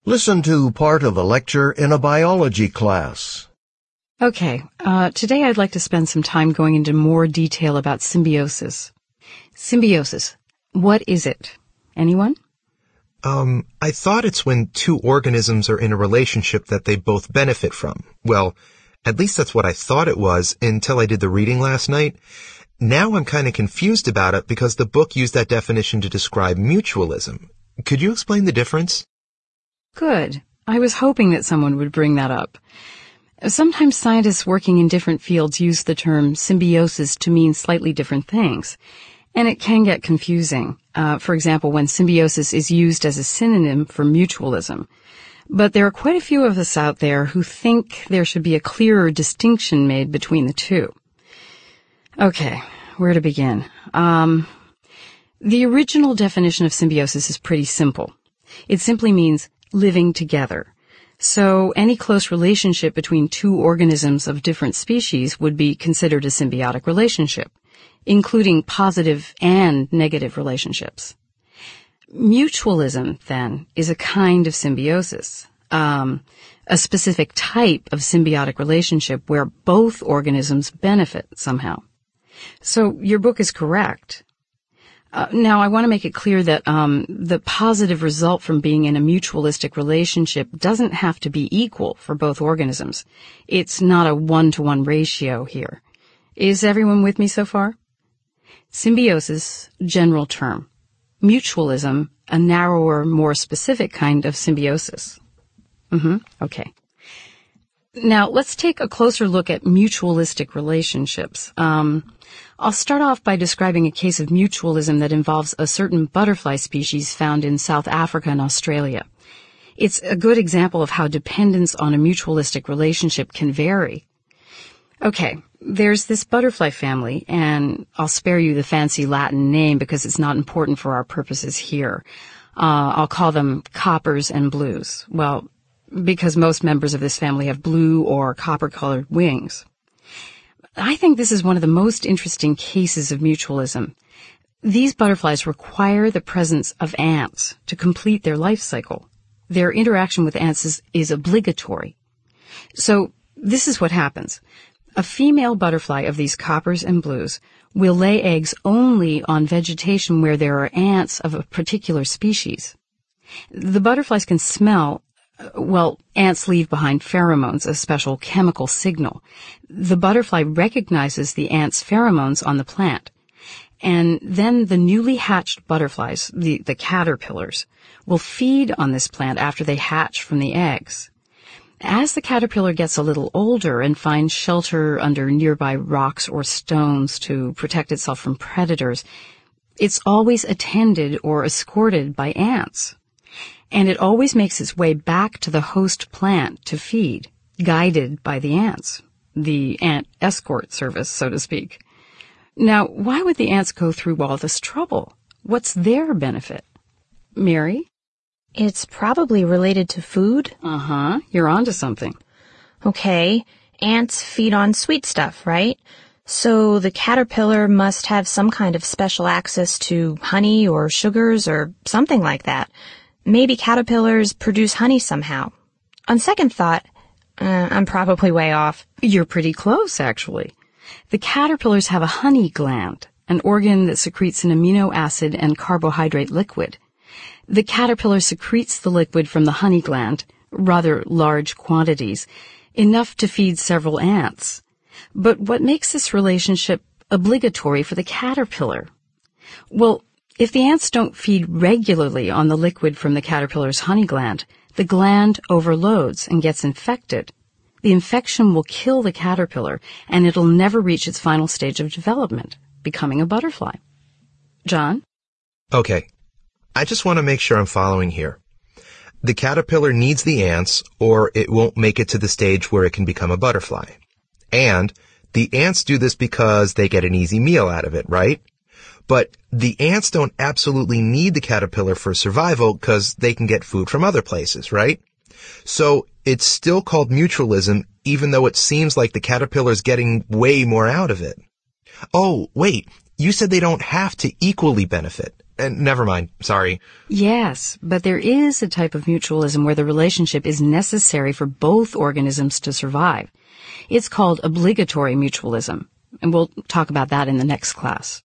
Listen to part of a lecture in a biology class. Okay, today I'd like to spend some time going into more detail about symbiosis. Symbiosis, what is it? Anyone? I thought it's when two organisms are in a relationship that they both benefit from. Well, at least that's what I thought it was until I did the reading last night. Now I'm kind of confused about it because the book used that definition to describe mutualism. Could you explain the difference? Good. I was hoping that someone would bring that up. Sometimes scientists working in different fields use the term symbiosis to mean slightly different things, and it can get confusing. For example, when symbiosis is used as a synonym for mutualism. But there are quite a few of us out there who think there should be a clearer distinction made between the two. Okay, where to begin? The original definition of symbiosis is pretty simple. It simply means living together. So any close relationship between two organisms of different species would be considered a symbiotic relationship, including positive and negative relationships. Mutualism, then, is a kind of symbiosis, a specific type of symbiotic relationship where both organisms benefit somehow. So your book is correct. Now, I want to make it clear that the positive result from being in a mutualistic relationship doesn't have to be equal for both organisms. It's not a one-to-one ratio here. Is everyone with me so far? Symbiosis, general term. Mutualism, a narrower, more specific kind of symbiosis. Okay. Now, let's take a closer look at mutualistic relationships. I'll start off by describing a case of mutualism that involves a certain butterfly species found in South Africa and Australia. It's a good example of how dependence on a mutualistic relationship can vary. Okay, there's this butterfly family, and I'll spare you the fancy Latin name because it's not important for our purposes here. I'll call them coppers and blues. Well, because most members of this family have blue or copper-colored wings. I think this is one of the most interesting cases of mutualism. These butterflies require the presence of ants to complete their life cycle. Their interaction with ants is obligatory. So this is what happens. A female butterfly of these coppers and blues will lay eggs only on vegetation where there are ants of a particular species. The butterflies can smell. Ants leave behind pheromones, a special chemical signal. The butterfly recognizes the ant's pheromones on the plant. And then the newly hatched butterflies, the caterpillars, will feed on this plant after they hatch from the eggs. As the caterpillar gets a little older and finds shelter under nearby rocks or stones to protect itself from predators, it's always attended or escorted by ants. And it always makes its way back to the host plant to feed, guided by the ants, the ant escort service, so to speak. Now, why would the ants go through all this trouble? What's their benefit? Mary? It's probably related to food. You're onto something. Okay, ants feed on sweet stuff, right? So the caterpillar must have some kind of special access to honey or sugars or something like that. Maybe caterpillars produce honey somehow. On second thought, I'm probably way off. You're pretty close, actually. The caterpillars have a honey gland, an organ that secretes an amino acid and carbohydrate liquid. The caterpillar secretes the liquid from the honey gland, rather large quantities, enough to feed several ants. But what makes this relationship obligatory for the caterpillar? Well, if the ants don't feed regularly on the liquid from the caterpillar's honey gland, the gland overloads and gets infected. The infection will kill the caterpillar, and it'll never reach its final stage of development, becoming a butterfly. John? Okay, I just want to make sure I'm following here. The caterpillar needs the ants, or it won't make it to the stage where it can become a butterfly. And the ants do this because they get an easy meal out of it, right? But the ants don't absolutely need the caterpillar for survival because they can get food from other places, right? So it's still called mutualism, even though it seems like the caterpillar's getting way more out of it. Oh, wait, you said they don't have to equally benefit. Never mind. Sorry. Yes, but there is a type of mutualism where the relationship is necessary for both organisms to survive. It's called obligatory mutualism, and we'll talk about that in the next class.